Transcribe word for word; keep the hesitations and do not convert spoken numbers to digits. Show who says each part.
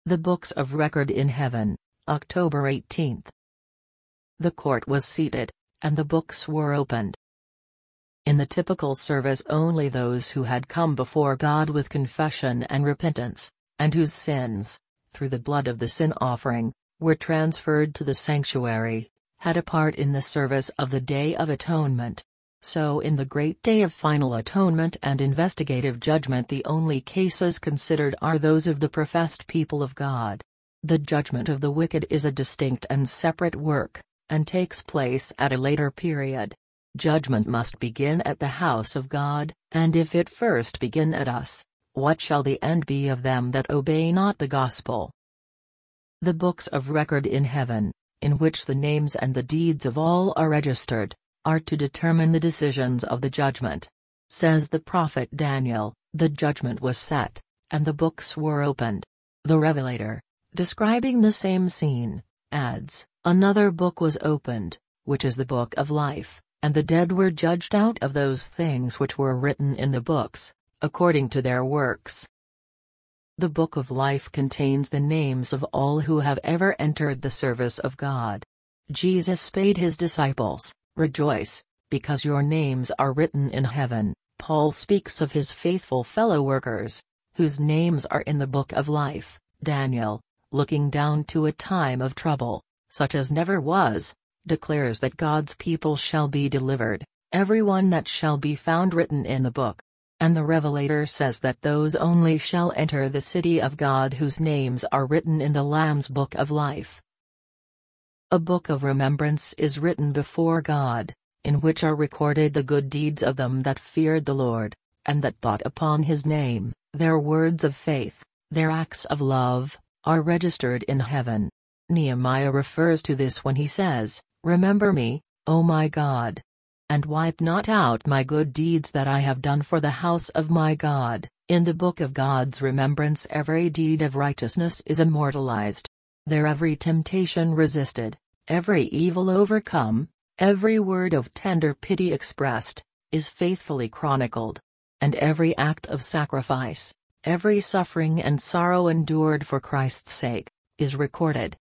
Speaker 1: The Books of Record in Heaven, October eighteenth. The court was seated, and the books were opened. In the typical service, only those who had come before God with confession and repentance, and whose sins, through the blood of the sin offering, were transferred to the sanctuary, had a part in the service of the Day of Atonement. So in the great day of final atonement and investigative judgment, the only cases considered are those of the professed people of God. The judgment of the wicked is a distinct and separate work, and takes place at a later period. Judgment must begin at the house of God, and if it first begin at us, what shall the end be of them that obey not the gospel? The books of record in heaven, in which the names and the deeds of all are registered, are to determine the decisions of the judgment. Says the prophet Daniel, the judgment was set, and the books were opened. The Revelator, describing the same scene, adds, another book was opened, which is the book of life, and the dead were judged out of those things which were written in the books, according to their works. The book of life contains the names of all who have ever entered the service of God. Jesus bade his disciples, "Rejoice, because your names are written in heaven." Paul speaks of his faithful fellow workers, whose names are in the book of life. Daniel, looking down to a time of trouble, such as never was, declares that God's people shall be delivered, everyone that shall be found written in the book. And the Revelator says that those only shall enter the city of God whose names are written in the Lamb's book of life. A book of remembrance is written before God, in which are recorded the good deeds of them that feared the Lord, and that thought upon his name. Their words of faith, their acts of love, are registered in heaven. Nehemiah refers to this when he says, "Remember me, O my God, and wipe not out my good deeds that I have done for the house of my God." In the book of God's remembrance every deed of righteousness is immortalized. There every temptation resisted, every evil overcome, every word of tender pity expressed, is faithfully chronicled. And every act of sacrifice, every suffering and sorrow endured for Christ's sake, is recorded.